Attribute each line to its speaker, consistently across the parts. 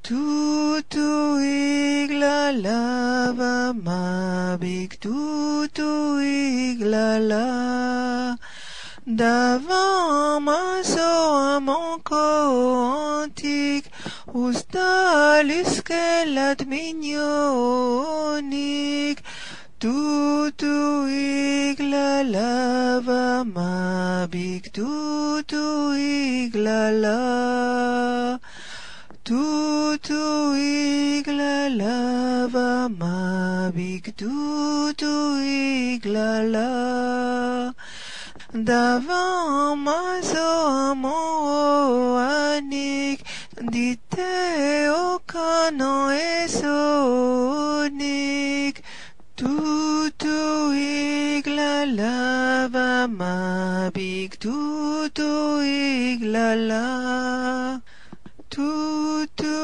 Speaker 1: Tutu iglalava mabik, tutu iglala. Davant maso amanco antique, ustalus mignonic, tutu iglalava mabik, tutu iglala. Tutu iglalava mabik, tutu iglala. Davant maso amoanik, dite o canon esonic, tutu iglalava mabik, tutu iglala. Tutu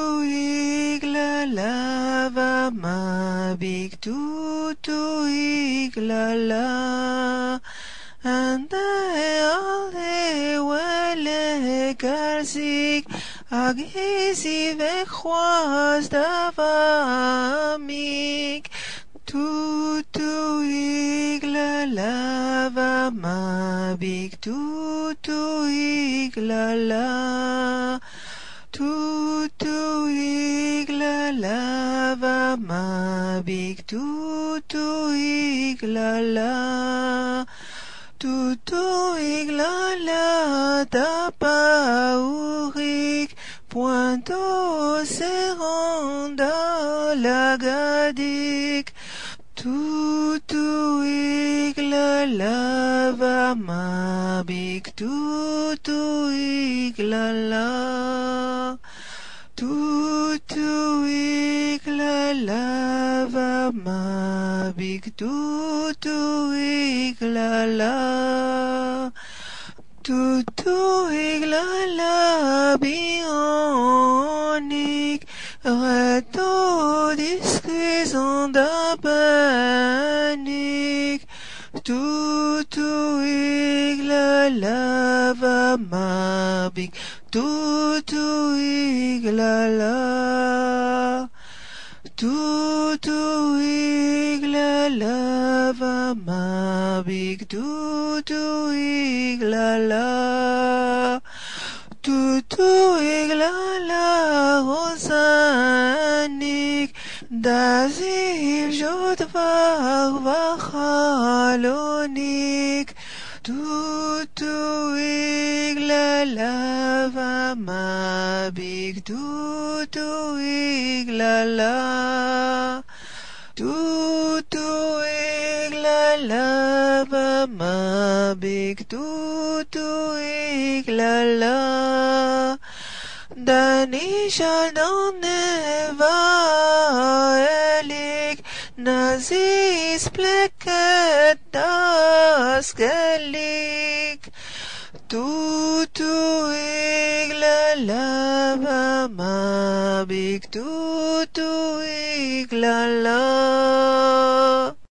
Speaker 1: iglalava mabik, tutu iglala. And ale wele garzik, agesi vechwas davamik, tutu iglalava mabik, tutu iglala. Tutu iglalava mabik, tutu iglala. Tutu iglala tapaurik, pointo seranda lagadik. Tutu iglalava mabik, tutu iglala. Tutu iglalava mabik, tutu iglala. Tutu iglala bionic, reto discretion d'abanic. Tutu iglalava mabik, tutu iglala. Tutu iglalava mabik, tutu iglala. Tutu iglala rosanik, dazil jodvar vachalonik. Tutu iglalava mabik, tutu iglala. Tutu iglalava mabik, tutu iglala. Danishal doneva elik, nazis pleket daskelik. Tutu iglalava mabik, tutu iglala.